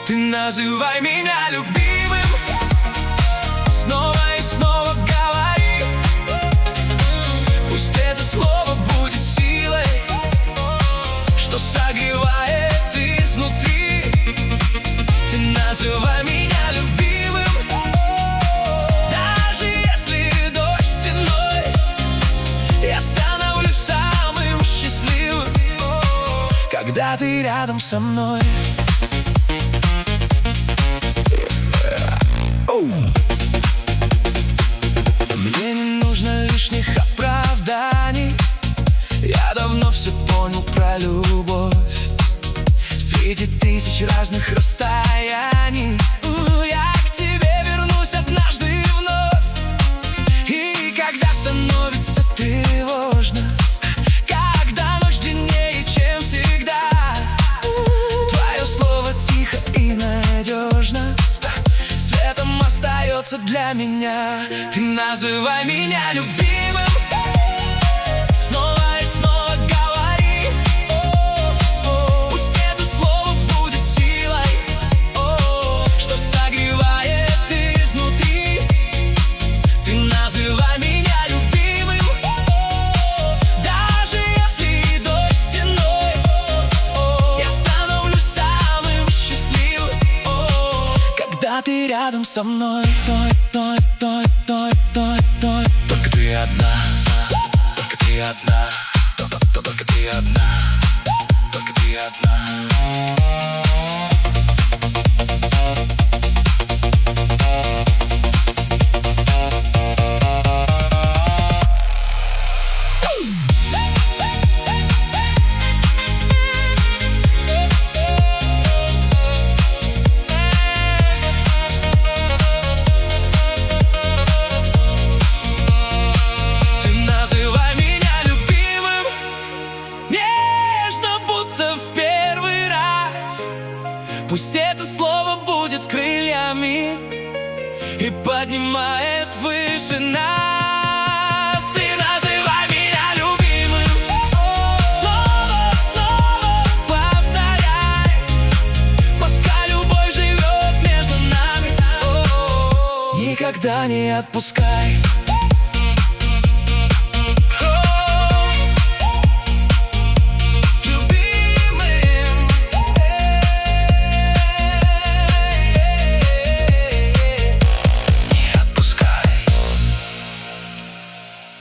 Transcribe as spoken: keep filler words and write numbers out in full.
Ты называй меня любимым, снова и снова говори. Пусть это слово будет силой, что согревает изнутри. Ты называй меня любимым, даже если дождь стеной, я становлюсь самым счастливым, когда ты рядом со мной. Мне не нужно лишних оправданий, я давно все понял про любовь. Среди тысяч разных расстояний я к тебе вернусь однажды вновь. И когда становится тревожно, когда ночь длиннее, чем всегда, твое слово тихо и надежно светом остается для меня. Ты называй меня любимым, снова и снова говори. О-о-о. Пусть это слово будет силой, о-о-о, что согревает изнутри. Ты называй меня любимым, о-о-о, даже если дождь стеной, о-о-о, я становлюсь самым счастливым, о-о-о, когда ты рядом со мной. Той, той, той, той, той, той. Только ты одна, только ты одна, только ты одна, только ты одна. Пусть это слово будет крыльями и поднимает выше нас. Ты называй меня любимым, снова, снова повторяй, пока любовь живет между нами. Никогда не отпускай.